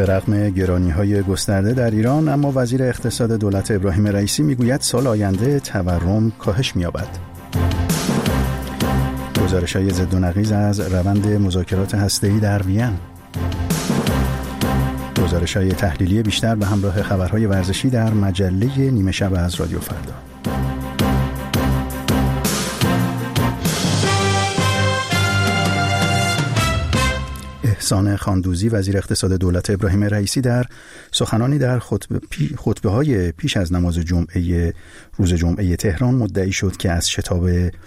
به رغم گرانی‌های گسترده در ایران، اما وزیر اقتصاد دولت ابراهیم رئیسی میگوید سال آینده تورم کاهش می‌یابد. گزارش‌های ضد و نقیض از روند مذاکرات هسته‌ای در وین. گزارش‌های تحلیلی بیشتر به همراه خبرهای ورزشی در مجله نیمه شب از رادیو فردا. احسان خاندوزی وزیر اقتصاد دولت ابراهیم رئیسی در سخنانی در خطبه‌های پیش از نماز جمعه روز جمعه تهران مدعی شد که از شتاب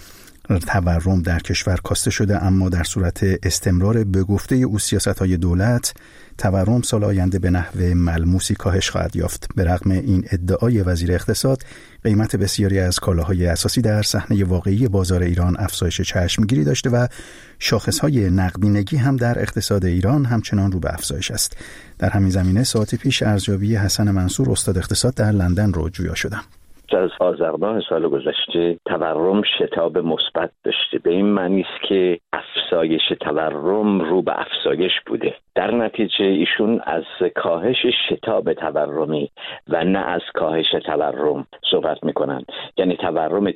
تورم در کشور کاسته شده، اما در صورت استمرار به گفته او سیاست‌های دولت تورم سال آینده به نحو ملموسی کاهش خواهد یافت. به رغم این ادعای وزیر اقتصاد، قیمت بسیاری از کالاهای اساسی در صحنه واقعی بازار ایران افزایش چشمگیری داشته و شاخص‌های نقدینگی هم در اقتصاد ایران همچنان رو به افزایش است. در همین زمینه ساعتی پیش ارزیابی حسن منصور استاد اقتصاد در لندن رو جویا شدم. از آذر سال گذشته تورم شتاب مثبت داشته، به این معنی است که افزایش تورم رو به افزایش بوده. در نتیجه ایشون از کاهش شتاب تورمی و نه از کاهش تورم صحبت میکنن. یعنی تورم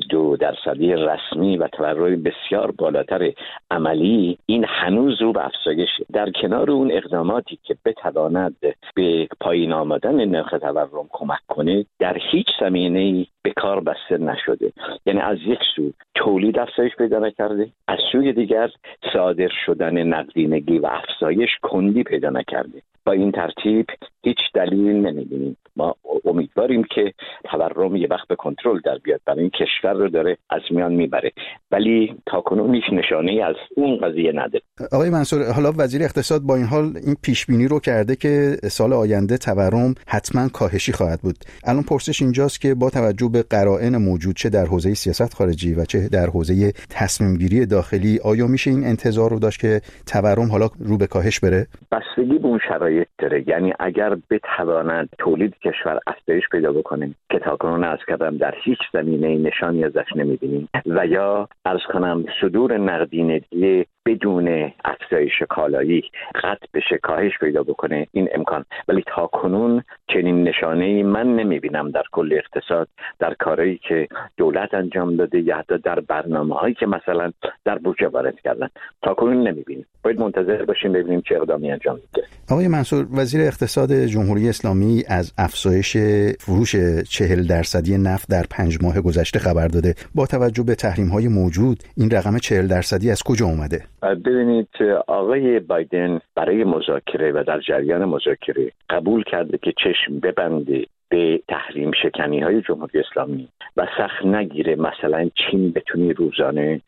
42% رسمی و تورم بسیار بالاتر عملی، این هنوز رو به افزایش. در کنار اون اقداماتی که بتواند به پایین آمدن نرخ تورم کمک کنه، در هیچ زمینه‌ای به کار بسته نشده. یعنی از یک سو تولید افزایش پیدا نکرده، از سوی دیگر صادر شدن نقدینگی و افزایش کندی پیدا نکرده. با این ترتیب هیچ دلیل نمی‌بینیم. ما امیدواریم که تورم یه وقت به کنترل در بیاد، برای این کشور رو داره از میان میبره، ولی تاکنون هیچ نشانه‌ای از اون قضیه نداره. آقای منصور، حالا وزیر اقتصاد با این حال این پیش بینی رو کرده که سال آینده تورم حتما کاهشی خواهد بود. الان پرسش اینجاست که با توجه به قرائن موجود، چه در حوزه سیاست خارجی و چه در حوزه تصمیم گیری داخلی، آیا میشه این انتظار رو داشت که تورم حالا رو به کاهش بره؟ بستگی به اون شرایط داره. یعنی اگر بتواند تولید کشور افزایش پیدا بکنه که تاکنون عرض کردم در هیچ زمینه نشانی ازش نمیبینیم، و یا عرض کنم صدور نقدینگی بدون افزایش کالایی قطع بشه، کاهش پیدا بکنه، این امکان. ولی تاکنون چنین نشانه‌ای من نمیبینم در کل اقتصاد، در کارهایی که دولت انجام داده یا حتی در برنامه‌هایی که مثلا در بودجه وارد کردن، تاکنون نمیبینیم. باید منتظر باشیم ببینیم چه اقدامی انجام میده. آقای منصور، وزیر اقتصاد جمهوری اسلامی از افزایش فروش 40% نفت در 5 ماه گذشته خبر داده. با توجه به تحریم‌های موجود این رقم 40% از کجا اومده؟ ببینید، آقای بایدن برای مذاکره و در جریان مذاکره قبول کرده که چشم ببنده به تحریم شکنی‌های جمهوری اسلامی و سخت نگیره مثلا چین بتونی روزانه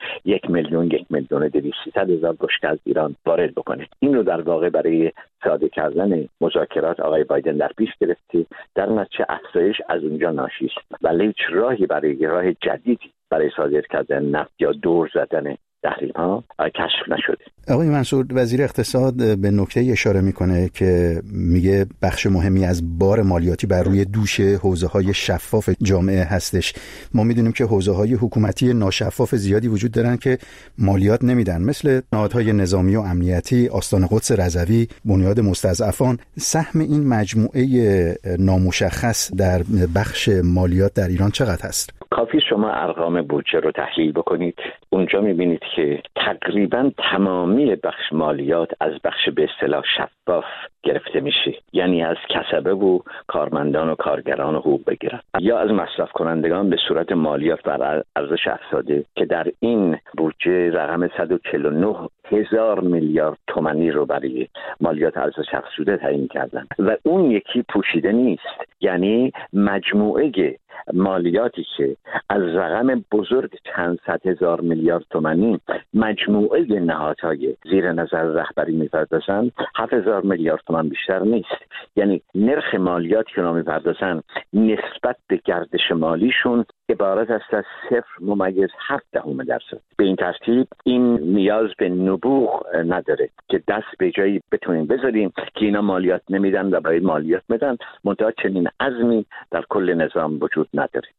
1,200,000 بشکه از ایران وارد بکنه. این رو در واقع برای ساده کردن مذاکرات آقای بایدن در پیش گرفته. در نتیجه افزایش از اونجا ناشی است، ولی هیچ راهی برای راه جدیدی برای صادر کردن نفت یا دور زدن تحریم‌ها کشف نشده. آقای منصور، وزیر اقتصاد به نکته اشاره میکنه که میگه بخش مهمی از بار مالیاتی بر روی دوش حوزه‌های شفاف جامعه هستش. ما میدونیم که حوزه‌های حکومتی ناشفاف زیادی وجود دارن که مالیات نمیدن، مثل نهادهای نظامی و امنیتی، آستان قدس رضوی، بنیاد مستضعفان. سهم این مجموعه نامشخص در بخش مالیات در ایران چقدر هست؟ کافی شما ارقام بودجه رو تحلیل بکنید، اونجا میبینید که تقریبا تمامی بخش مالیات از بخش به اصطلاح شفاف گرفته میشه. یعنی از کسبه و کارمندان و کارگران و حقوق بگیرن، یا از مصرف کنندگان به صورت مالیات بر ارزش افزوده که در این بودجه رقم 149,000 میلیارد تومانی رو برای مالیات ارزش افزوده تعیین کردن و اون یکی پوشیده نیست. یعنی مجموعه مالیاتی که از رقم بزرگ چند صد هزار میلیارد تومانی مجموعه نهادهای زیر نظر رهبری میپردازن 7,000 میلیارد تومان بیشتر نیست. یعنی نرخ مالیاتی که میپردازن نسبت به گردش مالیشون عبارت است از 0.7%. به این ترتیب این نیاز به نبوغ نداره که دست به جایی بتونیم بذاریم که اینا مالیات نمیدن و باید مالیات بدن، منتها چنین عزمی در کل نظام وجود نداره.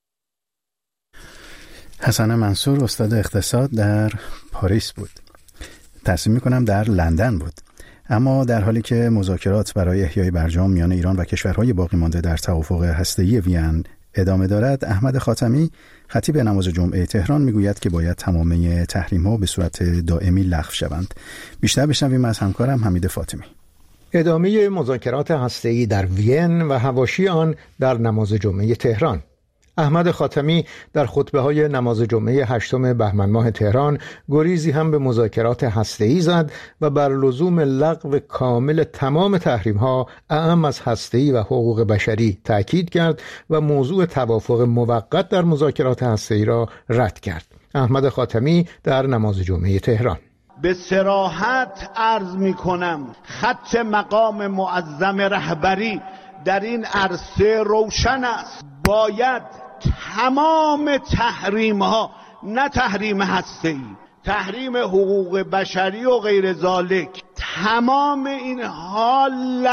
حسن منصور استاد اقتصاد در پاریس بود. تصمیم میکنم در لندن بود. اما در حالی که مذاکرات برای احیای برجام میان ایران و کشورهای باقی مانده در توافق هسته‌ای وین ادامه دارد، احمد خاتمی خطیب نماز جمعه تهران میگوید که باید تمامی تحریم‌ها به صورت دائمی لغو شوند. بیشتر بشنویم از همکارم حمید فاطمی. ادامه مذاکرات هسته‌ای در وین و حواشی آن در نماز جمعه تهران. احمد خاتمی در خطبه‌های نماز جمعه 8 بهمن ماه تهران گریزی هم به مذاکرات هسته‌ای زد و بر لزوم لغو کامل تمام تحریم‌ها اعم از هسته‌ای و حقوق بشری تأکید کرد و موضوع توافق موقت در مذاکرات هسته‌ای را رد کرد. احمد خاتمی در نماز جمعه تهران: به صراحت عرض می کنم خط مقام معظم رهبری در این عرصه روشن است. باید تمام تحریم ها، نه تحریم هسته‌ای، تحریم حقوق بشری و غیر ذالک، تمام اینها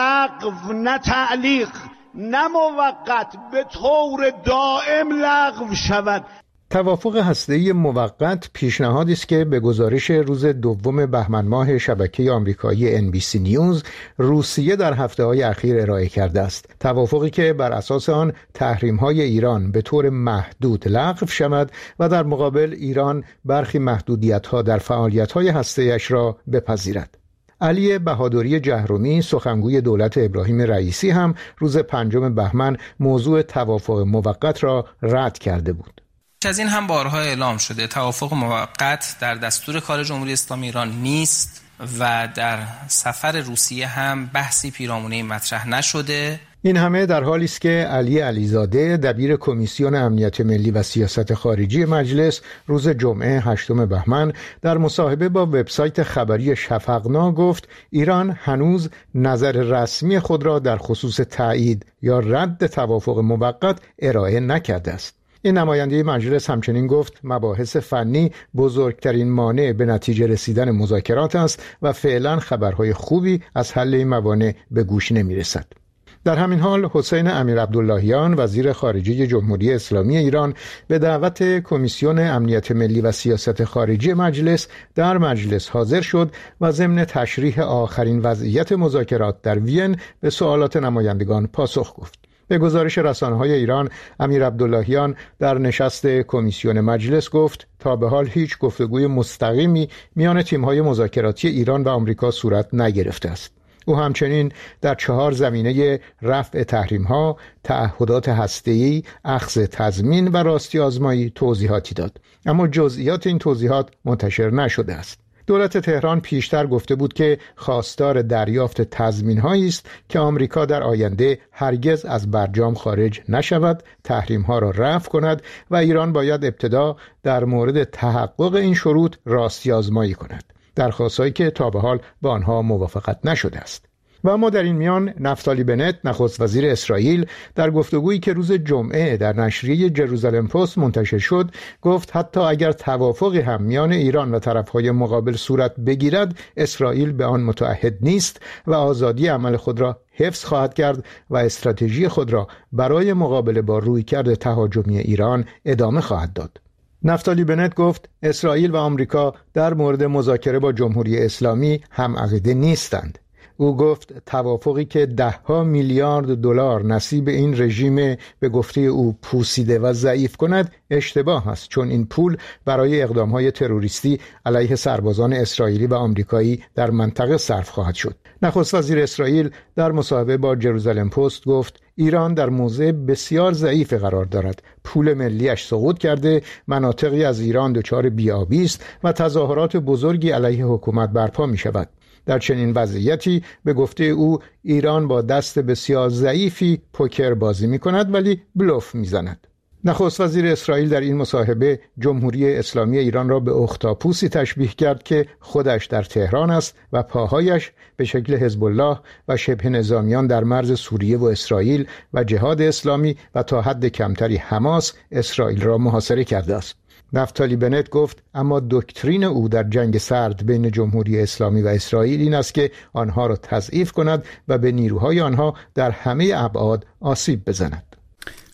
لغو، نه تعلیق، نه موقت، به طور دائم لغو شود. توافق هسته‌ای موقت پیشنهادی است که به گزارش روز 2 بهمن ماه شبکه آمریکایی NBC نیوز روسیه در هفته‌های اخیر ارائه کرده است. توافقی که بر اساس آن تحریم‌های ایران به طور محدود لغو شود و در مقابل ایران برخی محدودیت‌ها در فعالیت‌های هسته‌ایش را بپذیرد. علی بهادری جهرومی سخنگوی دولت ابراهیم رئیسی هم روز 5 بهمن موضوع توافق موقت را رد کرده بود. از این هم بارها اعلام شده توافق موقت در دستور کار جمهوری اسلامی ایران نیست و در سفر روسیه هم بحثی پیرامون مطرح نشده. این همه در حالی است که علی علیزاده دبیر کمیسیون امنیت ملی و سیاست خارجی مجلس روز جمعه 8 بهمن در مصاحبه با وبسایت خبری شفقنا گفت ایران هنوز نظر رسمی خود را در خصوص تایید یا رد توافق موقت ارائه نکرده است. این نماینده مجلس همچنین گفت مباحث فنی بزرگترین مانع به نتیجه رسیدن مذاکرات است و فعلا خبرهای خوبی از حل این موانع به گوش نمی رسد. در همین حال حسین امیرعبداللهیان وزیر خارجه جمهوری اسلامی ایران به دعوت کمیسیون امنیت ملی و سیاست خارجی مجلس در مجلس حاضر شد و ضمن تشریح آخرین وضعیت مذاکرات در وین به سوالات نمایندگان پاسخ گفت. به گزارش رسانه‌های ایران، امیرعبداللهیان در نشست کمیسیون مجلس گفت تا به حال هیچ گفتگوی مستقیمی میان تیم‌های مذاکراتی ایران و آمریکا صورت نگرفته است. او همچنین در 4 زمینه رفع تحریم‌ها، تعهدات هسته‌ای، اخذ تضمین و راستی آزمایی توضیحاتی داد، اما جزئیات این توضیحات منتشر نشده است. دولت تهران پیشتر گفته بود که خواستار دریافت تضمین‌هایی است که آمریکا در آینده هرگز از برجام خارج نشود، تحریم‌ها را رفع کند و ایران باید ابتدا در مورد تحقق این شروط راستی آزمایی کند. درخواستایی که تا به حال با آنها موافقت نشده است. و اما در این میان نفتالی بنت نخست وزیر اسرائیل در گفتگویی که روز جمعه در نشریه جروزالم پست منتشر شد گفت حتی اگر توافقی هم میان ایران و طرفهای مقابل صورت بگیرد اسرائیل به آن متعهد نیست و آزادی عمل خود را حفظ خواهد کرد و استراتژی خود را برای مقابله با رویکرد تهاجمی ایران ادامه خواهد داد. نفتالی بنت گفت اسرائیل و آمریکا در مورد مذاکره با جمهوری اسلامی هم عقیده نیستند. او گفت توافقی که 10 میلیارد دلار نصیب این رژیم به گفته او پوسیده و ضعیف کند اشتباه است، چون این پول برای اقدام‌های تروریستی علیه سربازان اسرائیلی و آمریکایی در منطقه صرف خواهد شد. نخست وزیر اسرائیل در مصاحبه با جروزالم پست گفت ایران در موضع بسیار ضعیف قرار دارد. پول ملیش سقوط کرده، مناطقی از ایران دچار بی‌آبی است و تظاهرات بزرگی علیه حکومت برپا می شود. در چنین وضعیتی به گفته او ایران با دست بسیار ضعیفی پوکر بازی می کند ولی بلوف می زند. نخست وزیر اسرائیل در این مصاحبه جمهوری اسلامی ایران را به اختاپوسی تشبیه کرد که خودش در تهران است و پاهایش به شکل حزب الله و شبه نظامیان در مرز سوریه و اسرائیل و جهاد اسلامی و تا حد کمتری حماس اسرائیل را محاصره کرده است. نفتالی بنت گفت اما دکترین او در جنگ سرد بین جمهوری اسلامی و اسرائیل این است که آنها را تضعیف کند و به نیروهای آنها در همه ابعاد آسیب بزند.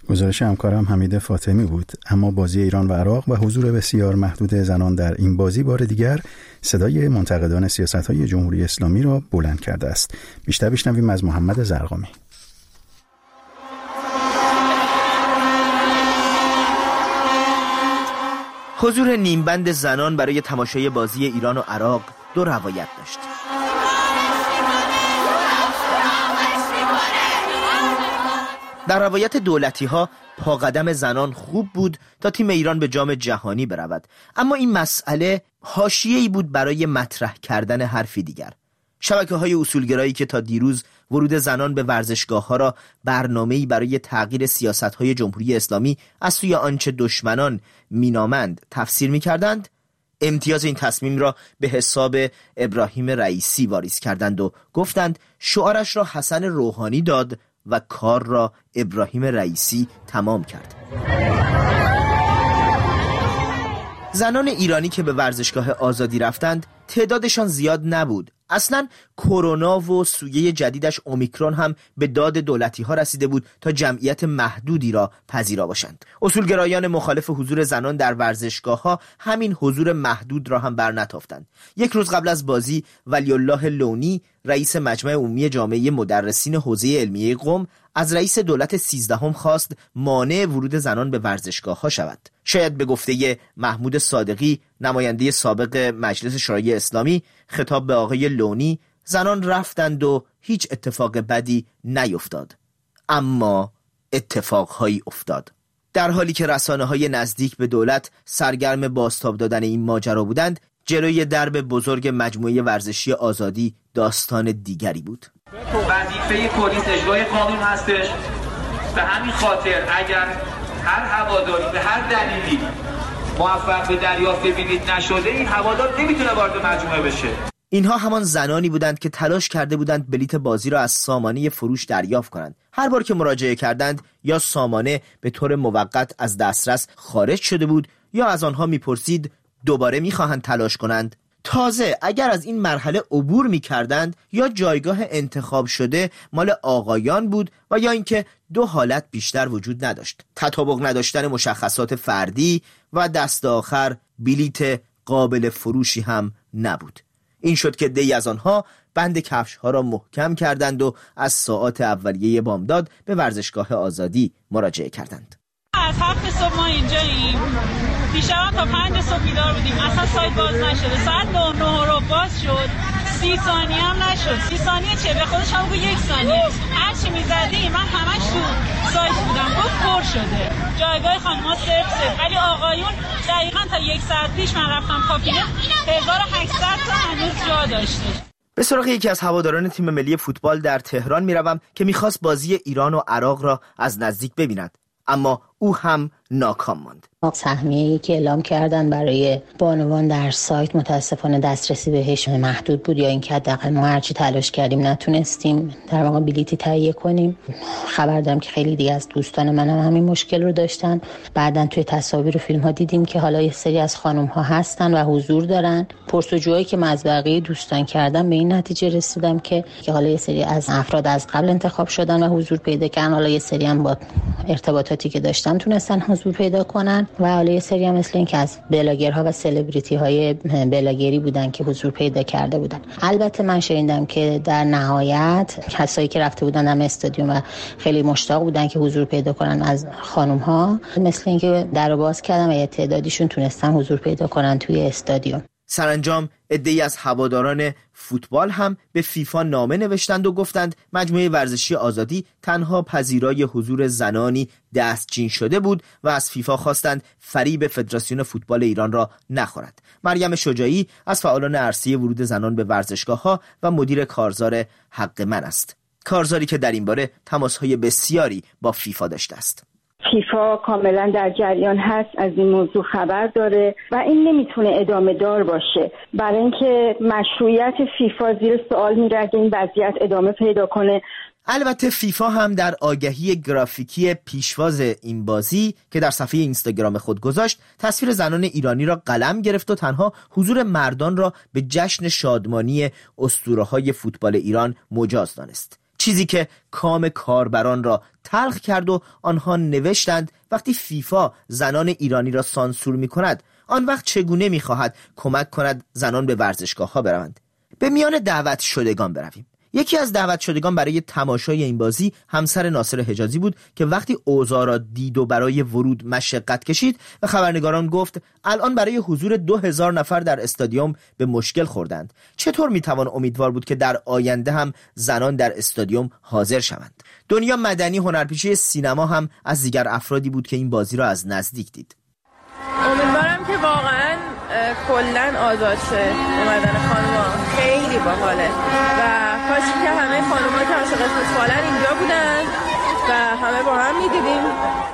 گزارش همکارم حمید فاطمی بود. اما بازی ایران و عراق و حضور بسیار محدود زنان در این بازی بار دیگر صدای منتقدان سیاست‌های جمهوری اسلامی را بلند کرده است. بیشتر بشنویم از محمد زرقامی. حضور نیمبند زنان برای تماشای بازی ایران و عراق دو روایت داشت. در روایت دولتی ها پاقدم زنان خوب بود تا تیم ایران به جام جهانی برود، اما این مسئله حاشیه‌ای بود برای مطرح کردن حرفی دیگر. شبکه‌های اصولگرایی که تا دیروز ورود زنان به ورزشگاه‌ها را برنامه‌ای برای تغییر سیاست‌های جمهوری اسلامی از سوی آنچه دشمنان مینامند تفسیر می‌کردند، امتیاز این تصمیم را به حساب ابراهیم رئیسی واریز کردند و گفتند شعارش را حسن روحانی داد و کار را ابراهیم رئیسی تمام کرد. زنان ایرانی که به ورزشگاه آزادی رفتند تعدادشان زیاد نبود. اصلا کرونا و سویه جدیدش اومیکرون هم به داد دولتی ها رسیده بود تا جمعیت محدودی را پذیرا باشند. اصولگرایان مخالف حضور زنان در ورزشگاه ها همین حضور محدود را هم برنتافتند. یک روز قبل از بازی ولی الله لونی رئیس مجمع عمومی جامعه مدرسین حوزه علمیه قم از رئیس دولت 13 خواست مانع ورود زنان به ورزشگاه ها شود. شاید به گفته محمود صادقی نماینده سابق مجلس شورای اسلامی خطاب به آقای لونی، زنان رفتند و هیچ اتفاق بدی نیفتاد، اما اتفاقهایی افتاد. در حالی که رسانه‌های نزدیک به دولت سرگرم بازتاب دادن این ماجرا بودند، جلوی درب بزرگ مجموعه ورزشی آزادی داستان دیگری بود. وظیفه پلیس اجرای قانون هستش. به همین خاطر اگر هر هواداری به هر دلیلی موفق به دریافت بلیط نشده، این هوادار نمیتونه وارد مجموعه بشه. اینها همان زنانی بودند که تلاش کرده بودند بلیط بازی را از سامانه فروش دریافت کنند. هر بار که مراجعه کردند یا سامانه به طور موقت از دسترس خارج شده بود یا از آنها میپرسید دوباره میخواهند تلاش کنند. تازه اگر از این مرحله عبور میکردند یا جایگاه انتخاب شده مال آقایان بود و یا اینکه دو حالت بیشتر وجود نداشت: تطابق نداشتن مشخصات فردی و دست آخر بلیط قابل فروشی هم نبود. این شد که دی از آنها بند کفش ها را محکم کردند و از ساعات اولیه بامداد به ورزشگاه آزادی مراجعه کردند. از 7 صبح ما اینجاییم. دیشب تا 5 صبح بیدار بودیم. اصلا سایت باز نشده. ساعت 9 رو باز شد. 30 ثانیه هم نشد. 30 ثانیه چه؟ به خودش هم بگو 1 ثانیه. هر چی می‌زدی من همش تو سایت بودم. گفت پر شده. جایگاه خانم‌ها صفر. ولی آقایون دقیقاً تا 1 ساعت پیش من رفتم کابینه 1800 تا هنوز جا داشته. به سراغ یکی از هواداران تیم ملی فوتبال در تهران میروم که میخواست بازی ایران و عراق را از نزدیک ببیند، اما او هم ناکام ماند. سهمیه‌ای که اعلام کردن برای بانوان در سایت متاسفانه دسترسی بهش محدود بود، یا اینکه حداقل ما هرچی تلاش کردیم نتونستیم در واقع بلیتی تهیه کنیم. خبر دارم که خیلی دیگه از دوستان من هم همین مشکل رو داشتن. بعدن توی تصاویر و فیلم ها دیدیم که حالا یه سری از خانم ها هستن و حضور دارن. پرسجویی که من از بقیه دوستان کردم به این نتیجه رسیدم که حالا یه سری از افراد از قبل انتخاب شدن و حضور پیدا کردن، حالا یه سری هم با ارتباطاتی که داشتن تونستن حضور پیدا کنن و حالا یه سری هم مثل این که از بلاگرها و سلبریتی های بلاگری بودن که حضور پیدا کرده بودن. البته من شنیدم که در نهایت کسایی که رفته بودن هم استادیوم و خیلی مشتاق بودن که حضور پیدا کنن از خانم ها، مثل این که درو باز کردن و یه تعدادیشون تونستن حضور پیدا کنن توی استادیوم. سرانجام عده‌ای از هواداران فوتبال هم به فیفا نامه نوشتند و گفتند مجموعه ورزشی آزادی تنها پذیرای حضور زنانی دستچین شده بود و از فیفا خواستند فریب فدراسیون فوتبال ایران را نخورد. مریم شجاعی از فعالان عرصه ورود زنان به ورزشگاه‌ها و مدیر کارزار حق من است. کارزاری که در این باره تماس‌های بسیاری با فیفا داشته است. فیفا کاملا در جریان هست، از این موضوع خبر داره و این نمیتونه ادامه دار باشه، برای اینکه مشروعیت فیفا زیر سوال میره که این وضعیت ادامه پیدا کنه. البته فیفا هم در آگهی گرافیکی پیشواز این بازی که در صفحه اینستاگرام خود گذاشت، تصویر زنان ایرانی را قلم گرفت و تنها حضور مردان را به جشن شادمانی اسطوره‌های فوتبال ایران مجاز دانست. چیزی که کام کاربران را تلخ کرد و آنها نوشتند وقتی فیفا زنان ایرانی را سانسور می کند، آن وقت چگونه می خواهد کمک کند زنان به ورزشگاه ها بروند؟ به میان دعوت شدگان برویم. یکی از دعوت شدگان برای تماشای این بازی همسر ناصر حجازی بود که وقتی اوضاع را دید و برای ورود مشقت کشید و خبرنگاران گفت الان برای حضور 2000 نفر در استادیوم به مشکل خوردند. چطور میتوان امیدوار بود که در آینده هم زنان در استادیوم حاضر شوند؟ دنیا مدنی، هنرپیشه سینما هم از دیگر افرادی بود که این بازی را از نزدیک دید. امیدوارم که واقعا کلن آزاد شه اومدن خانوما، خیلی باحاله و کاشی که همه خانوما که عاشق فوتبالن اینجا بودن و همه با هم میدیدیم.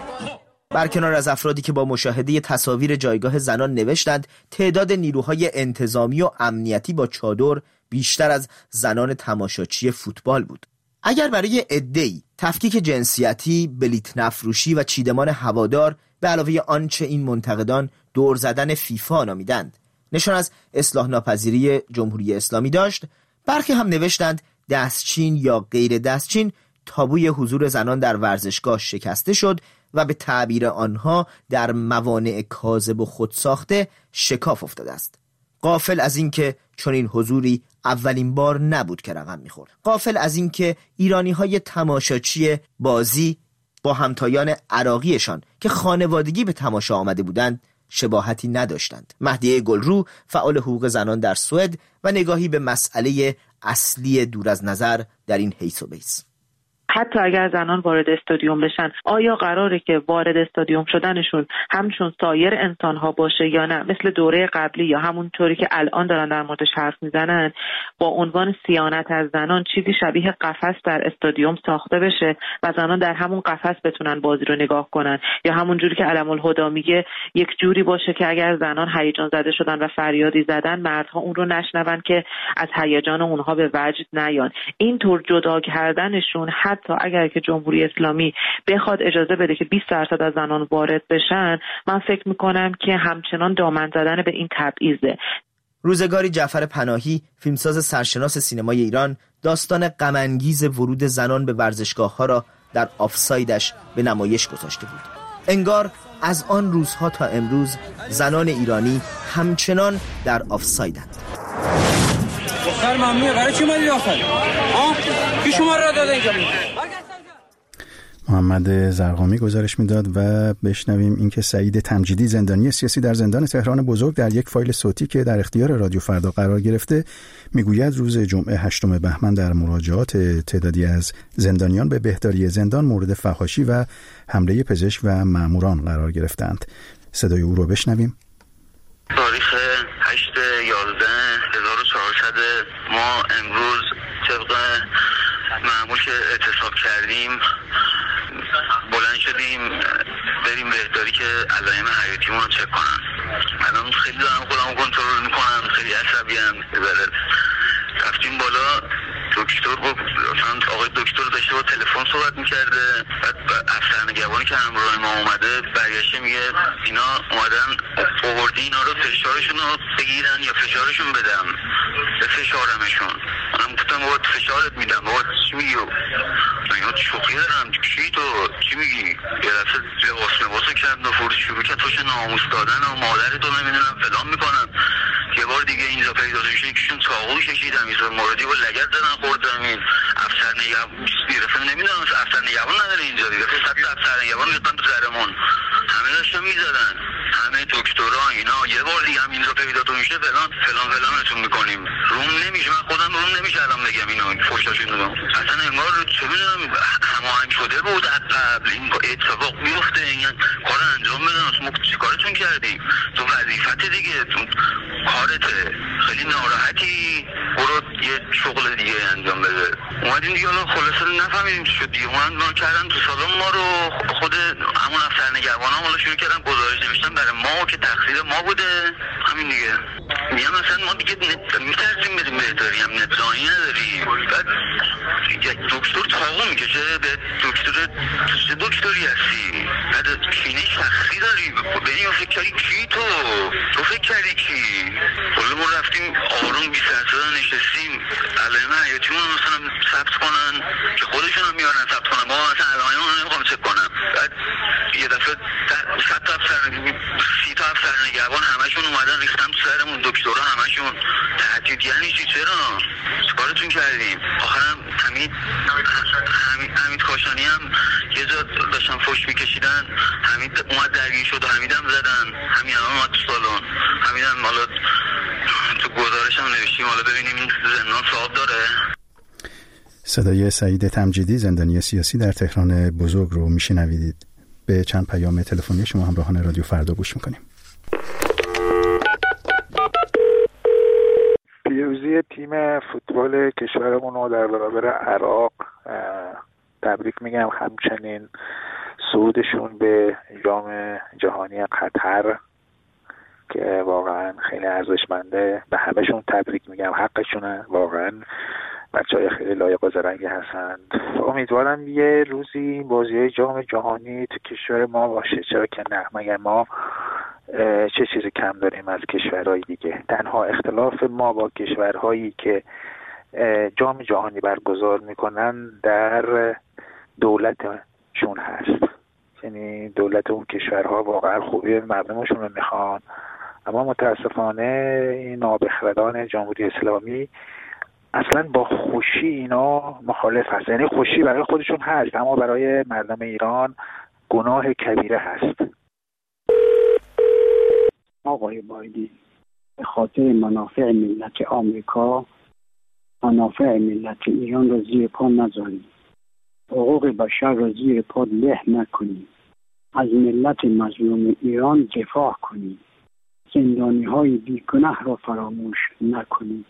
برکنار از افرادی که با مشاهده تصاویر جایگاه زنان نوشتند تعداد نیروهای انتظامی و امنیتی با چادر بیشتر از زنان تماشاچی فوتبال بود. اگر برای عده‌ای تفکیک جنسیتی، بلیت نفروشی و چیدمان هوادار به علاوه آنچه این منتقدان دور زدن فیفا نامیدند نشان از اصلاح ناپذیری جمهوری اسلامی داشت، برخی هم نوشتند دستچین یا غیر دستچین تابوی حضور زنان در ورزشگاه شکسته شد و به تعبیر آنها در موانع کاذب و خودساخته شکاف افتاده است. غافل از اینکه چنین حضوری اولین بار نبود که رقم میخورد. غافل از اینکه ایرانی‌های تماشاچی بازی با همتایان عراقیشان که خانوادگی به تماشا آمده بودند شباهتی نداشتند. مهدیه گلرو، فعال حقوق زنان در سوئد و نگاهی به مسئله اصلی دور از نظر در این حیث و بیس. حتی اگر زنان وارد استادیوم بشن، آیا قراره که وارد استادیوم شدنشون همچون سایر انسان‌ها باشه یا نه؟ مثل دوره قبلی یا همون طوری که الان دارن در موردش حرف میزنن، با عنوان صیانت از زنان چیزی شبیه قفس در استادیوم ساخته بشه و زنان در همون قفس بتونن بازی رو نگاه کنن، یا همون جوری که علم الهدی میگه یک جوری باشه که اگر زنان هیجان زده شدن و فریادی زدن، مردها اون رو نشنون که از هیجان اونها به وجد نیان. اینطور جدا کردنشون حتی اگر که جمهوری اسلامی بخواد اجازه بده که 20% از زنان وارد بشن، من فکر میکنم که همچنان دامن زدن به این تبعیضه. روزگاری جعفر پناهی، فیلمساز سرشناس سینمای ایران، داستان غم انگیز ورود زنان به ورزشگاه‌ها را در آفسایدش به نمایش گذاشته بود. انگار از آن روزها تا امروز زنان ایرانی همچنان در آفسایدند. دختر ممنوعه، برای چی اومدی داخل؟ کی شما را داده اینجا؟ محمد زرقامی گزارش میداد و بشنویم اینکه سعید تمجیدی، زندانی سیاسی در زندان تهران بزرگ، در یک فایل صوتی که در اختیار رادیو فردا قرار گرفته میگوید روز جمعه 8 بهمن در مراجعات تعدادی از زندانیان به بهداری زندان مورد فحاشی و حمله پزشک و ماموران قرار گرفتند. صدای او رو بشنویم. تاریخ 8/11/1400 ما امروز طبق معمول که اعتصاب کردیم بلند شدیم بریم بهداری که علائم حیاتیمون رو چک کنن. الان خیلی دارم خودمو کنترل میکنم، خیلی عصبیم. رفتیم بالا، دکتر گفت مثلا آقای دکتر داشته با تلفن صحبت میکرده، بعد افسر نگهبانی که همراه ما اومده برگشته میگه اینا اومدن آوردی اینا رو فشارشون رو بگیرن یا فشارشون بدم؟ به فشارمشون. منم گفتم بابا فشارت میدم، بابا چی میگی؟ اینا شوخی دارم، چی تو چی میگی؟ یه دفعه لباسو کرد و فوری شروع کرد توش ناموس دادن و مادرتو نمیدونم فلان میکنم. یه بار دیگه اینجا پیدا میشه یکیشون چاقو کشیدم، یه موردی با لگد زدن خوردم. این افسر نگهبان دیگه نمیدونم افسر نگهبان نداره اینجا دیگه، صد افسر نگهبان میگن تو سرمون همه داشتن میزدن، همه دکترا اینا. یه بار دیگه هم اینجا پیدا میشه فلانتون میکنیم. روم نمیشه، من خودم روم نمیشه الان بگم اینا فوشاشون دادم. اصلا انگار چه میدونم هماهنگ شده بود قبل این اتفاق میفته، این کار انجام بدن. ما چیکارتون کردیم؟ تو وظیفت دیگه، تو کارته، خیلی ناراحتی، برو یه شغل دیگه انجام بده. اومدیم دیگه الان خلاصه نفهمیدیم چی شد دیگه. اومدن کردن تو سالن ما رو، خود همون افسر نگهبانام حالا شروع کردن گزارش نوشتن برای ما که تقصیر ما بوده. همین دیگه میگم مثلا ما دیگه میترسیم بریم بهداری، هم نتانی نداریم. بعد دکتر تاقو میکشه به دکتر، چه دکتری هستی؟ بعد کلینیک شخصی داری. به این فکر کردی کی تو فکر کردی کی؟ حالا ما رفتیم آروم 20 درصد نشستیم علائم حیاتیمون رو مثلا ثبت کنن که خودشون هم میارن ثبت کنن، ما مثلا علائم رو نمیخوام چک کنم. بعد یه دفعه 100 تا افسر 30 تا افسر نگهبان همشون اومدن ریختن تو سرمون، دکترها همشون تهدید. یعنی چی؟ چرا چیکارتون کردیم؟ آخرام حمید کاشانی هم یه جا داشتن فوش میکشیدن، حمید اومد درگیر شد و حمیدم زدن، همین الان اومد تو سالن. حمیدم حالا تو گزارش هم نوشتیم، حالا ببینیم این زندان صاحب داره. صدای سعید تمجیدی، زندانی سیاسی در تهران بزرگ رو میشنوید. به چند پیام تلفنی شما همراهان رادیو فردا گوش میکنیم. پیروزی تیم فوتبال کشورمون رو در برابر عراق تبریک میگم، همچنین صعودشون به جام جهانی قطر که واقعا خیلی ارزشمنده. به همهشون تبریک میگم، حقشونه، واقعا بچه‌های خیلی لایق و زرنگی هستند. امیدوارم یه روزی بازی‌های جام جهانی تو کشور ما باشه، چرا که نه؟ مگر ما چه چیزی کم داریم از کشورهای دیگه؟ تنها اختلاف ما با کشورهایی که جام جهانی برگزار میکنن در دولتشون هست. یعنی دولت اون کشورها واقعا خوبی مردمشون رو میخوان، اما متاسفانه این نابخردان جمهوری اسلامی اصلا با خوشی اینا مخالف هست. یعنی خوشی برای خودشون هست اما برای مردم ایران گناه کبیره هست. آقای بایدی، به خاطر منافع ملت آمریکا منافع ملت ایران را زیر پا نذارید. حقوق بشر را زیر پا له نکنید. از ملت مظلوم ایران دفاع کنید. زندانی های بیگناه را فراموش نکنید.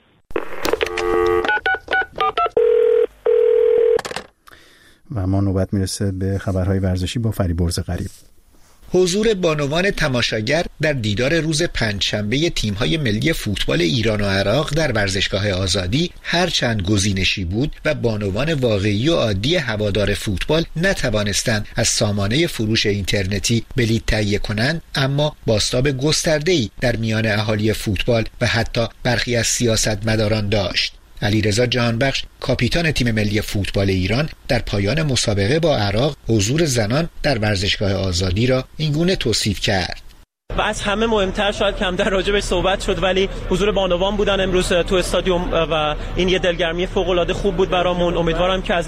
و ما نوبت میرسه به خبرهای ورزشی با فریبرز غریب. حضور بانوان تماشاگر در دیدار روز پنجشنبه تیم‌های ملی فوتبال ایران و عراق در ورزشگاه آزادی هرچند گزینشی بود و بانوان واقعی و عادی هوادار فوتبال نتوانستند از سامانه فروش اینترنتی بلیط تهیه کنند، اما بازتاب گسترده‌ای در میان اهالی فوتبال و حتی برخی از سیاستمداران داشت. علیرضا جهانبخش، کاپیتان تیم ملی فوتبال ایران، در پایان مسابقه با عراق حضور زنان در ورزشگاه آزادی را اینگونه توصیف کرد. و از همه مهمتر، شاید کمتر راجبش صحبت شد، ولی حضور بانوان بودن امروز تو استادیوم و این یه دلگرمی فوق‌العاده خوب بود برامون. امیدوارم که از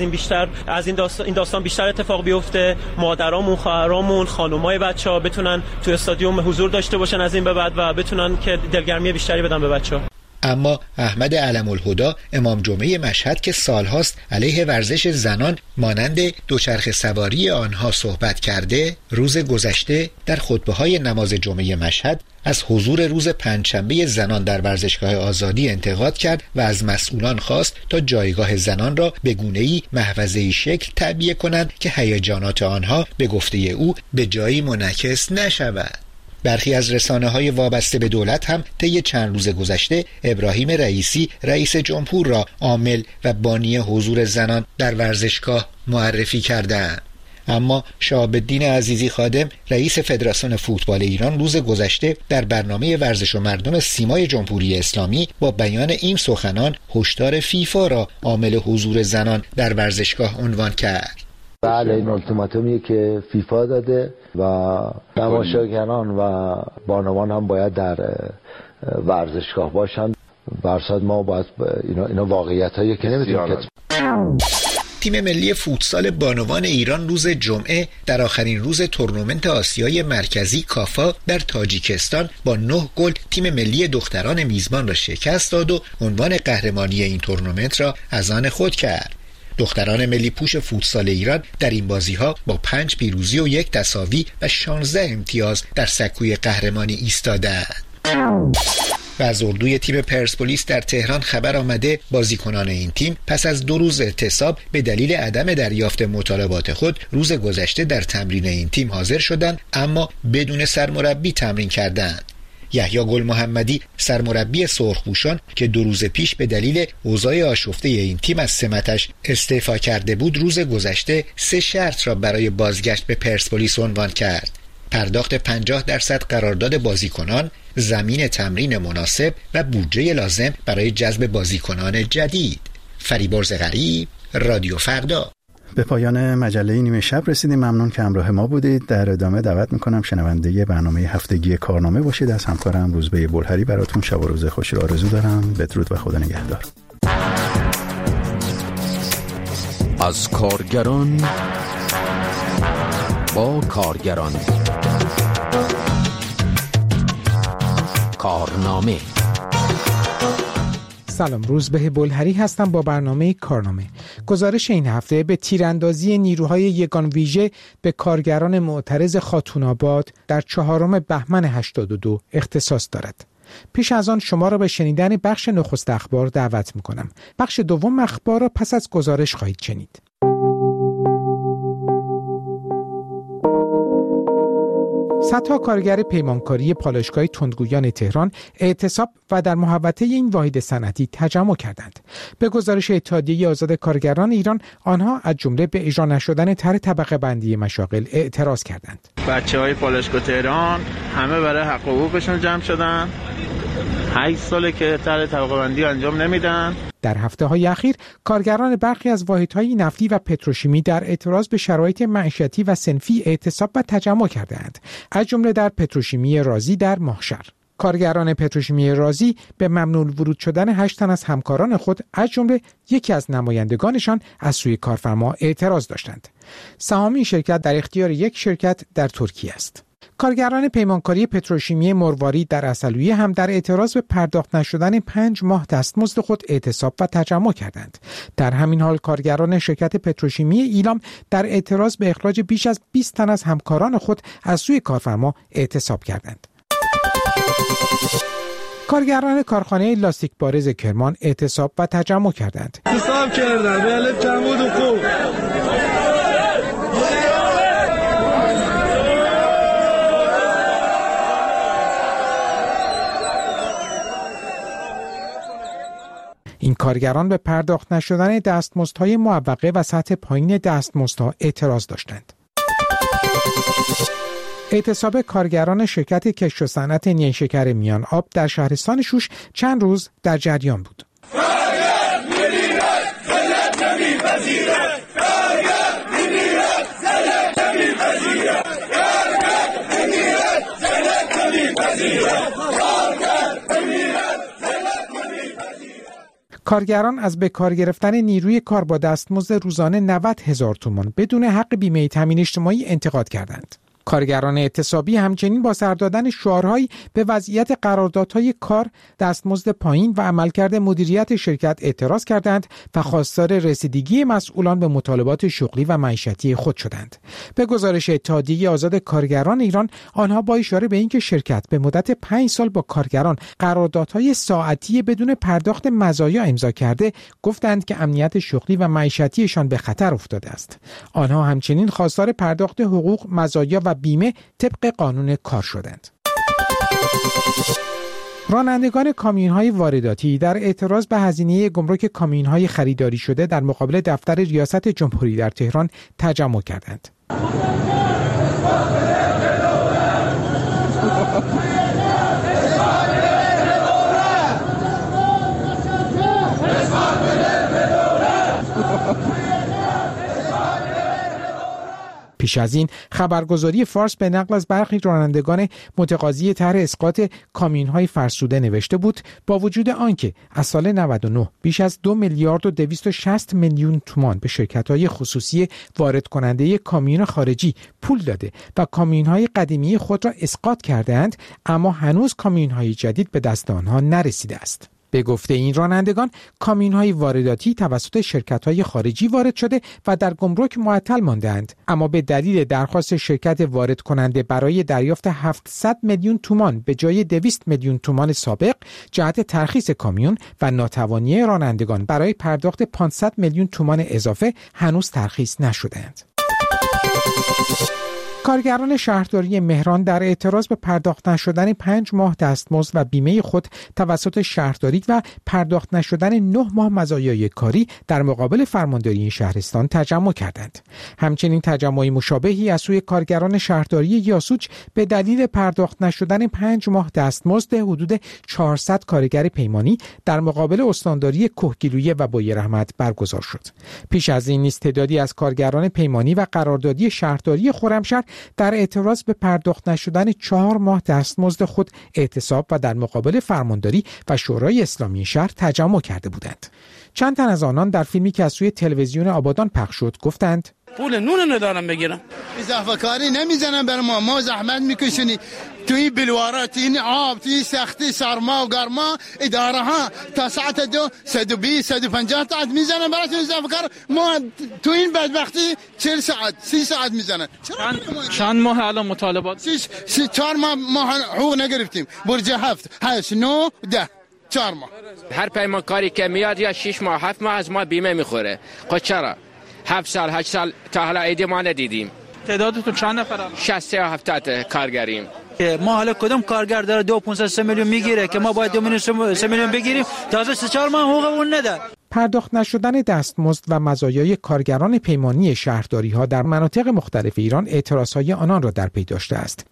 این داستان بیشتر اتفاق بیفته. مادرامون، خواهرامون، خانومای بچه‌ها بتونن تو استادیوم حضور داشته باشن از این به بعد و بتونن که دلگرمی بیشتری بدن به بچه‌ها. اما احمد علم‌الهدی، امام جمعه مشهد که سالهاست علیه ورزش زنان مانند دوچرخه سواری آنها صحبت کرده، روز گذشته در خطبه‌های نماز جمعه مشهد از حضور روز پنجشنبه زنان در ورزشگاه آزادی انتقاد کرد و از مسئولان خواست تا جایگاه زنان را به گونه‌ای محفظه‌ای شکل تعبیه کنند که هیجانات آنها به گفته او به جایی منعکس نشود. برخی از رسانه‌های وابسته به دولت هم طی چند روز گذشته ابراهیم رئیسی رئیس جمهور را عامل و بانی حضور زنان در ورزشگاه معرفی کردند. اما شهاب‌الدین عزیزی خادم رئیس فدراسیون فوتبال ایران روز گذشته در برنامه ورزش و مردم سیمای جمهوری اسلامی با بیان این سخنان هشدار فیفا را عامل حضور زنان در ورزشگاه عنوان کرد. بله، این التیماتومیه که فیفا داده و تماشاگران و بانوان هم باید در ورزشگاه باشند. برصد ما باید اینا واقعیتایی که نمیتونیم. تیم ملی فوتسال بانوان ایران روز جمعه در آخرین روز تورنمنت آسیای مرکزی کافا در تاجیکستان با 9 گل تیم ملی دختران میزبان را شکست داد و عنوان قهرمانی این تورنمنت را از آن خود کرد. دختران ملی پوش فوتسال ایران در این بازی‌ها با 5 پیروزی و 1 تساوی و 16 امتیاز در سکوی قهرمانی ایستادند. و از اردوی تیم پرسپولیس در تهران خبر آمده بازیکنان این تیم پس از 2 روز اعتصاب به دلیل عدم دریافت مطالبات خود روز گذشته در تمرین این تیم حاضر شدند، اما بدون سرمربی تمرین کردند. یحیی گل محمدی سرمربی سرخپوشان که 2 روز پیش به دلیل اوضاع آشفته این تیم از سمتش استعفا کرده بود، روز گذشته 3 شرط را برای بازگشت به پرسپولیس عنوان کرد. پرداخت 50% قرارداد بازیکنان، زمین تمرین مناسب و بودجه لازم برای جذب بازیکنان جدید. فریبرز غریب، رادیو فردا. به پایان مجله نیمه شب رسیدیم. ممنون که همراه ما بودید. در ادامه دعوت میکنم شنونده برنامه هفتگی کارنامه باشید. از همکارم روزبه بلهری براتون شب و روز خوشی را آرزو دارم. بدرود و خدا نگهدار. از کارگران با کارگران، کارنامه. سلام، روزبه بلهری هستم با برنامه کارنامه. گزارش این هفته به تیراندازی نیروهای یگان ویژه به کارگران معترض خاتون‌آباد در 4 بهمن 82 اختصاص دارد. پیش از آن شما را به شنیدن بخش نخست اخبار دعوت می‌کنم. بخش دوم اخبار را پس از گزارش خواهید شنید. صدها کارگر پیمانکاری پالایشگاه تندگویان تهران اعتصاب و در محوطه این واحد صنعتی تجمع کردند. به گزارش اتحادیه آزاد کارگران ایران، آنها از جمله به اجرا نشدن طرح طبقه بندی مشاغل اعتراض کردند. بچه‌های پالایشگاه تهران همه برای حق و حقوقشون جمع شدن. 8 ساله که طرح طبقه بندی انجام نمیدن. در هفته‌های اخیر کارگران برخی از واحدهای نفتی و پتروشیمی در اعتراض به شرایط معیشتی و صنفی اعتصاب و تجمع کردند، از جمله در پتروشیمی رازی در ماهشهر. کارگران پتروشیمی رازی به ممنوع ورود شدن 8 تن از همکاران خود از جمله یکی از نمایندگانشان از سوی کارفرما اعتراض داشتند. سهام این شرکت در اختیار یک شرکت در ترکیه است. کارگران پیمانکاری پتروشیمی مروارید در عسلویه هم در اعتراض به پرداخت نشدن 5 ماه دستمزد خود اعتصاب و تجمع کردند. در همین حال کارگران شرکت پتروشیمی ایلام در اعتراض به اخراج بیش از 20 تن از همکاران خود از سوی کارفرما اعتصاب کردند. کارگران کارخانه لاستیک بارز کرمان اعتصاب و تجمع کردند. اعتصاب کردند به علت کمبود حقوق. این کارگران به پرداخت نشدن دستمزدهای معوقه و سطح پایین دستمزدها اعتراض داشتند. اعتصاب کارگران شرکت کشت و صنعت نیشکر میان آب در شهرستان شوش چند روز در جریان بود. کارگران از به کار گرفتن نیروی کار با دستمزد روزانه 90,000 تومان بدون حق بیمه تامین اجتماعی انتقاد کردند. کارگران اعتصابی همچنین با سر دادن شعارهایی به وضعیت قراردادهای کار، دستمزد پایین و عملکرد مدیریت شرکت اعتراض کردند و خواستار رسیدگی مسئولان به مطالبات شغلی و معیشتی خود شدند. به گزارش اتحادیه آزاد کارگران ایران، آنها با اشاره به اینکه شرکت به مدت 5 سال با کارگران قراردادهای ساعتی بدون پرداخت مزایا امضا کرده، گفتند که امنیت شغلی و معیشتیشان به خطر افتاده است. آنها همچنین خواستار پرداخت حقوق، مزایا و بیمه طبق قانون کار شدند. رانندگان کامیون‌های وارداتی در اعتراض به هزینه گمرک کامیون‌های خریداری شده در مقابل دفتر ریاست جمهوری در تهران تجمع کردند. پیش از این خبرگزاری فارس به نقل از برخی رانندگان متقاضی طرح اسقاط کامیون‌های فرسوده نوشته بود با وجود آنکه از سال 99 بیش از 2 میلیارد و 260 میلیون تومان به شرکت‌های خصوصی وارد کننده کامیون خارجی پول داده و کامیون‌های قدیمی خود را اسقاط کرده‌اند، اما هنوز کامیون‌های جدید به دست آنها نرسیده است. به گفته این رانندگان، کامیون‌های وارداتی توسط شرکت‌های خارجی وارد شده و در گمرک معطل مانده‌اند، اما به دلیل درخواست شرکت وارد کننده برای دریافت 700 میلیون تومان به جای 200 میلیون تومان سابق جهت ترخیص کامیون و ناتوانی رانندگان برای پرداخت 500 میلیون تومان اضافه هنوز ترخیص نشده‌اند. کارگران شهرداری مهران در اعتراض به پرداخت نشدن 5 ماه دستمزد و بیمه خود توسط شهرداری و پرداخت نشدن 9 ماه مزایای کاری در مقابل فرمانداری این شهرستان تجمع کردند. همچنین تجمع مشابهی از سوی کارگران شهرداری یاسوج به دلیل پرداخت نشدن 5 ماه دستمزد حدود 400 کارگر پیمانی در مقابل استانداری کهگیلویه و بویراحمد برگزار شد. پیش از این نیز تعدادی از کارگران پیمانی و قراردادی شهرداری خرمشهر در اعتراض به پرداخت نشدن 4 ماه دستمزد خود اعتصاب و در مقابل فرمانداری و شورای اسلامی شهر تجمع کرده بودند. چند تن از آنان در فیلمی که از سوی تلویزیون آبادان پخش شد گفتند پول نون ندارم بگیرم، اضافه کاری نمیزنم بر ما زحمت میکشونی توی بلوارات، این آب، توی سختی، سرما و گرما، اداره ها تا ساعت 2 120 150 ساعت میزنن برای اضافه کار، ما تو این بدبختی 40 ساعت 30 ساعت میزنن. چند ماه الان مطالبات؟ 4 ماه حقوق نگرفتیم، برج 7 8 9 10 4 ماه. هر پیمانکاری که میاد یا 6 ماه 7 ماه از ما بیمه میخوره. خب چرا 7 سال 8 سال تا حالا عیدی ما ندیدیم؟ تعدادتون چند نفره؟ 60 یا 70 کارگریم. ما حالا کدوم کارگر داره 2.5 میلیون میگیره که ما باید 2 میلیون بگیریم، تازه 3-4 ماه حقوق اون نده. پرداخت نشدن دستمزد و مزایای کارگران پیمانی شهرداری‌ها در مناطق مختلف ایران اعتراضهای آنان را در پی داشته است.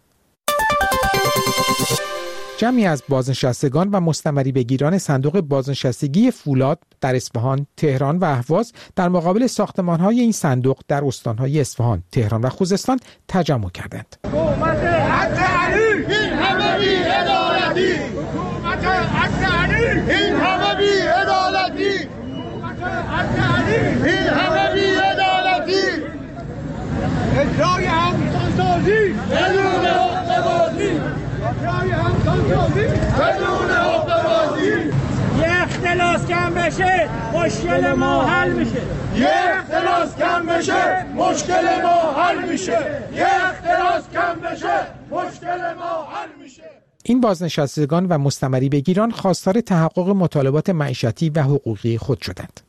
جمعی از بازنشستگان و مستمری بگیران صندوق بازنشستگی فولاد در اصفهان، تهران و اهواز در مقابل ساختمان‌های این صندوق در استان‌های اصفهان، تهران و خوزستان تجمع کردند. حکومت حق علی این همه بی‌عدالتی، حکومت حق علی این همه بی‌عدالتی، حکومت حق علی این همه بی‌عدالتی، ادعای همسانسازی بدون حقوق‌بازی، ادعای همسانسازی بدون حقوق‌بازی. یه اختلاس کم بشه مشکل ما حل میشه. یه اختلاس کم بشه مشکل ما حل میشه. یه اختلاس کم بشه مشکل ما حل میشه. این بازنشستگان و مستمری بگیران خواستار تحقق مطالبات معیشتی و حقوقی خود شدند.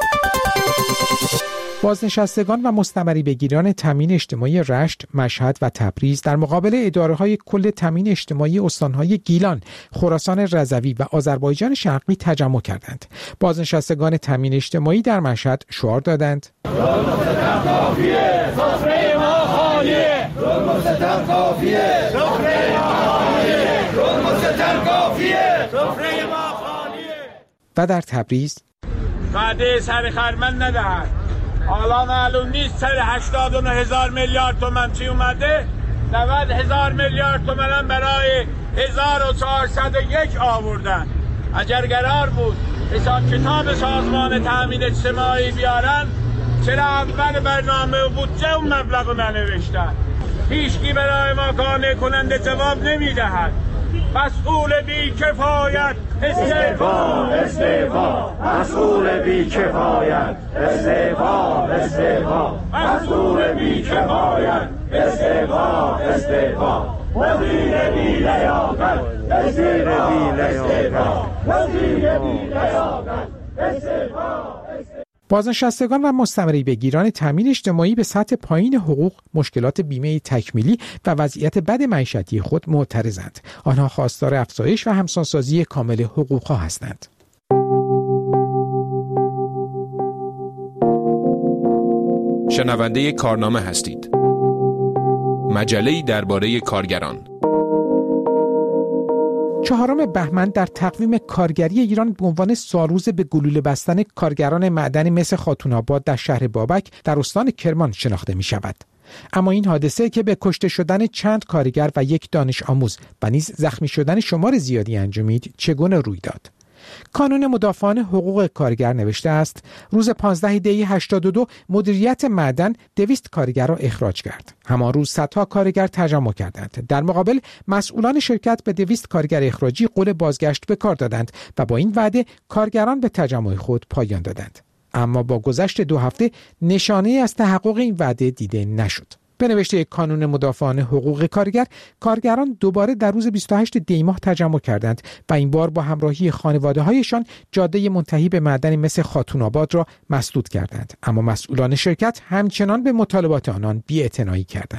بازنشستگان و مستمری بگیران تامین اجتماعی رشت، مشهد و تبریز در مقابل اداره‌های کل تامین اجتماعی استان‌های گیلان، خراسان رضوی و آذربایجان شرقی تجمع کردند. بازنشستگان تامین اجتماعی در مشهد شعار دادند: و در تبریز وعده سر خرمن ندهد. حالا معلوم نیست سر 89,000 میلیارد تومان چی اومده. 90,000 میلیارد تومان برای 1401 آوردن. اگر قرار بود حساب کتاب سازمان تامین اجتماعی بیارن، چرا اول برنامه و بودجه اون مبلغ رو ننوشتن؟ هیچکی برای ما قانع کننده جواب نمیدهد. مسئول بی کفایت استعفا، استعفا، مسئول بی کفایت استعفا، استعفا، مسئول بی کفایت استعفا، استعفا، وزیر بی لیاقت استعفا، استعفا، وزیر بی لیاقت استعفا. بازنشستگان و مستمری بگیران تامین اجتماعی به سطح پایین حقوق، مشکلات بیمه تکمیلی و وضعیت بد معیشتی خود معترضند. آنها خواستار افزایش و همسانسازی کامل حقوقها هستند. شنونده کارنامه هستید. مجله‌ای درباره کارگران. 4 بهمن در تقویم کارگری ایران به عنوان سالروز به گلوله بستن کارگران معدنی مثل خاتون‌آباد در شهر بابک در استان کرمان شناخته می شود. اما این حادثه که به کشته شدن چند کارگر و یک دانش آموز و نیز زخمی شدن شمار زیادی انجامید چگونه روی داد؟ کانون مدافعان حقوق کارگر نوشته است روز 15 دی 82 مدیریت معدن 200 کارگر را اخراج کرد. همان روز صدها کارگر تجمع کردند. در مقابل مسئولان شرکت به 200 کارگر اخراجی قول بازگشت به کار دادند و با این وعده کارگران به تجمع خود پایان دادند. اما با گذشت 2 هفته نشانه از تحقق این وعده دیده نشد. به نوشته کانون مدافعان حقوق کارگر، کارگران دوباره در روز 28 دی ماه تجمع کردند و این بار با همراهی خانواده‌هایشان جاده منتهی به معدنی مثل خاتون‌آباد را مسدود کردند. اما مسئولان شرکت همچنان به مطالبات آنان بی‌اعتنایی کردند.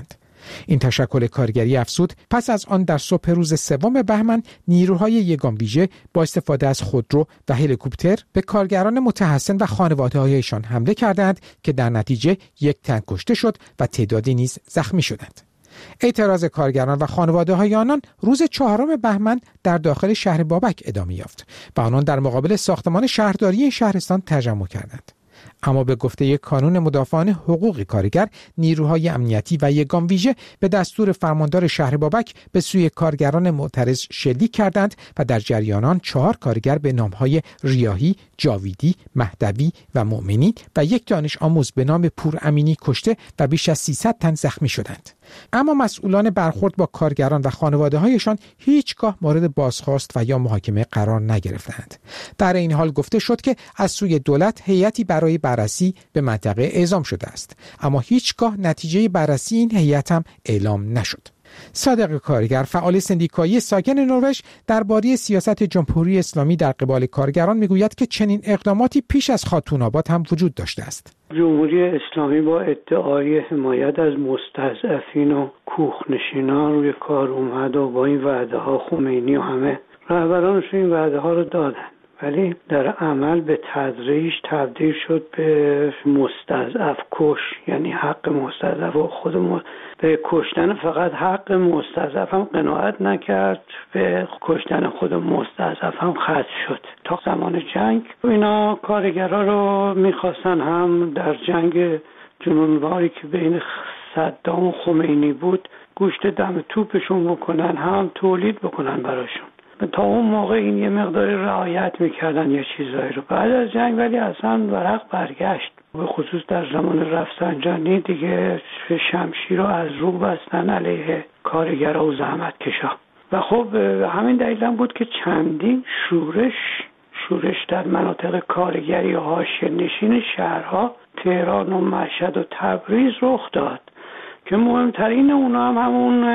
این تشکل کارگری افزود پس از آن در صبح روز 3 بهمن نیروهای یگان ویژه با استفاده از خودرو و هلیکوپتر به کارگران متحسن و خانواده‌هایشان حمله کردند که در نتیجه 1 تن کشته شد و تعدادی نیز زخمی شدند. اعتراض کارگران و خانواده‌های آنان روز 4 بهمن در داخل شهر بابک ادامه یافت و آنان در مقابل ساختمان شهرداری این شهرستان تجمع کردند. اما به گفته یک کانون مدافعان حقوق کارگر، نیروهای امنیتی و یگان ویژه به دستور فرماندار شهر بابک به سوی کارگران معترض شلیک کردند و در جریان آن 4 کارگر به نامهای ریاحی، جاویدی، مهدوی و مؤمنی و 1 دانش آموز به نام پور امینی کشته و بیش از 300 تن زخمی شدند. اما مسئولان برخورد با کارگران و خانواده‌هایشان هیچگاه مورد بازخواست و یا محاکمه قرار نگرفتند. در این حال گفته شد که از سوی دولت هیئتی برای بررسی به منطقه اعزام شده است، اما هیچگاه نتیجه بررسی این هیئت هم اعلام نشد. صادق کارگر، فعال سندیکایی ساکن نروژ، درباره سیاست جمهوری اسلامی در قبال کارگران میگوید که چنین اقداماتی پیش از خاتون آباد هم وجود داشته است. جمهوری اسلامی با ادعای حمایت از مستضعفین و کوخنشینان روی کار اومد و با این وعده ها خمینی و همه رهبرانش این وعده ها رو دادن، ولی در عمل به تدریج تبدیل شد به مستضعف کش، یعنی حق مستضعف و به کشتن فقط حق مستضعف هم قناعت نکرد، به کشتن خود مستضعف هم ختم شد. تا زمان جنگ اینا کارگرها رو میخواستن هم در جنگ جنونواری که بین صدام و خمینی بود گوشت دم توپشون بکنن، هم تولید بکنن براشون. تا اون موقع این یه مقدار رعایت میکردن یه چیزایی رو. بعد از جنگ ولی اصلا ورق برگشت، به خصوص در زمان رفسنجانی دیگه شمشیر رو از رو بستن علیه کارگرها و زحمتکشا و خب همین دلیل هم بود که چندین شورش در مناطق کارگری و حاشیه‌نشین شهرها تهران و مشهد و تبریز رخ داد که مهمترین اونا هم همون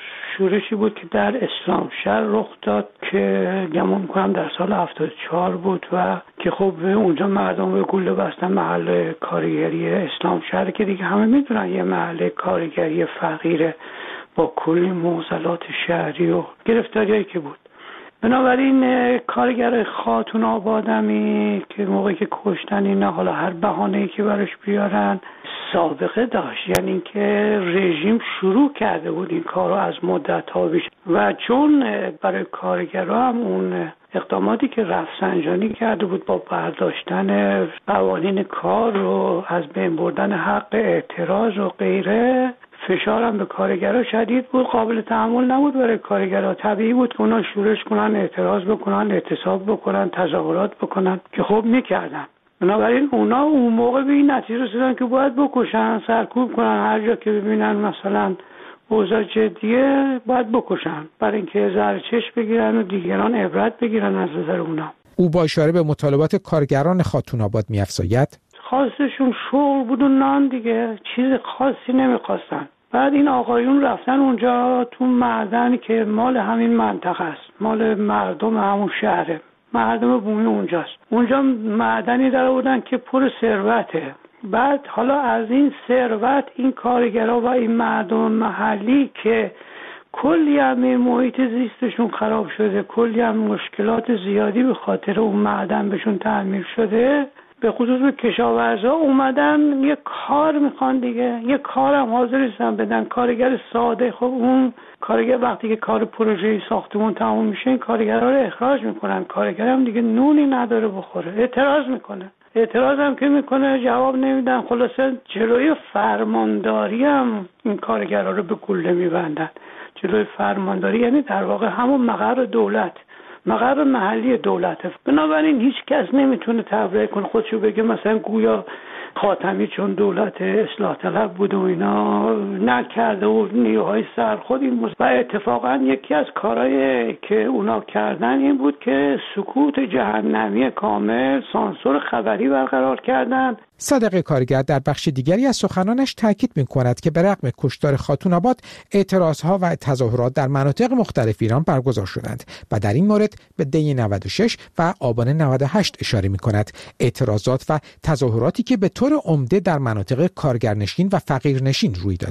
شورشی بود که در اسلام شهر رخ داد که گمان می‌کنم در سال 74 بود و که خب اونجا مردم به گوله بستن محل کارگری اسلام شهر که دیگه همه میدونن یه محل کارگری فقیره با کلی معضلات شهری و گرفتاریایی که بود. بنابراین کارگر خاتون آبادمی که موقعی که کشتن اینا، حالا هر بهانه‌ای که براش بیارن، سابقه داشت، یعنی اینکه رژیم شروع کرده بود این کارو از مدت‌ها پیش و چون برای کارگرها هم اون اقداماتی که رفسنجانی کرده بود با برداشتن قوانین کار و از بین بردن حق اعتراض و غیره، فشارم به کارگرها شدید بود، قابل تحمل نبود برای کارگرها. طبیعی بود که اونا شورش کنن، اعتراض بکنن، اعتصاب بکنن، تظاهرات بکنن که خب میکردن. بنابراین اونا اون موقع به این نتیجه رسیدن که باید بکشن، سرکوب کنن، هر جا که ببینن مثلا اوضاع جدیه باید بکشن، برای اینکه زرچش بگیرن و دیگران عبرت بگیرن از نظر اونا. او با اشاره به مطالبات کارگران خاتون آباد می‌افزاید خواستشون شغل بود و نان دیگه، چیز خاصی نمیخواستن. بعد این آقایون رفتن اونجا تو معدنی که مال همین منطقه است، مال مردم همون شهره، مردم بومی اونجاست. اونجا معدنی در آوردن که پر ثروته. بعد حالا از این ثروت این کارگرها و این مردم محلی که کلی هم محیط زیستشون خراب شده، کلی هم مشکلات زیادی به خاطر اون معدن بهشون تعمیر شده، به خصوص به کشاورزا اومدن یه کار میخوان دیگه، یه کارم حاضر نیستن بدن. کارگر ساده، خب اون کارگر وقتی که کار پروژه ساختمون تموم میشه این کارگرها رو اخراج میکنن، کارگر هم دیگه نونی نداره بخوره، اعتراض میکنه. اعتراض هم که میکنه جواب نمیدن، خلاصه جلوی فرمانداری هم این کارگرها رو به گوله میبندن. جلوی فرمانداری یعنی در واقع همون مقر دولت، مقر محلی دولته. بنابراین هیچ کس نمیتونه تبرئه کنه خودشو بگه مثلا گویا خاتمی چون دولت اصلاح طلب بود و اینا نکرده و نیروهای سرخود این بود. و اتفاقا یکی از کارهایی که اونا کردن این بود که سکوت جهنمی کامل، سانسور خبری برقرار کردن. صادق کارگر در بخش دیگری از سخنانش تاکید می‌کند که به رغم کشتار خاتون آباد اعتراضها و تظاهرات در مناطق مختلف ایران برگزار شدند و در این مورد به دی 96 و آبان 98 اشاره می‌کند. اعتراضات و تظاهراتی که به طور عمده در مناطق کارگرنشین و فقیرنشین روی دادند.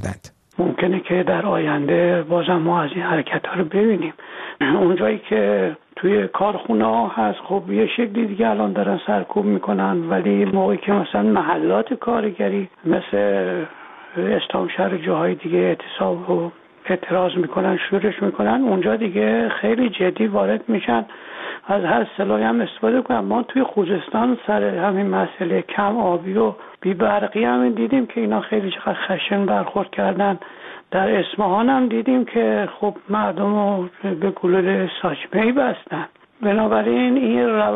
ممکنه که در آینده بازم ما از این حرکت ها رو ببینیم. اونجایی که توی کارخونه ها هست خب یه شکلی دیگه الان دارن سرکوب میکنن، ولی موقعی که مثلا محلات کارگری مثل استانشهر جاهای دیگه اعتصاب و اعتراض میکنن، شورش میکنن، اونجا دیگه خیلی جدی وارد میشن، از هر سلاحی هم استفاده کنن. ما توی خوزستان سر همین مسئله کم آبی و بی‌برقی هم دیدیم که اینا خیلی چقدر خشن برخورد کردن. در اصفهان هم دیدیم که خب مردم رو به گلوله ساچمه‌ای بستن. بنابراین این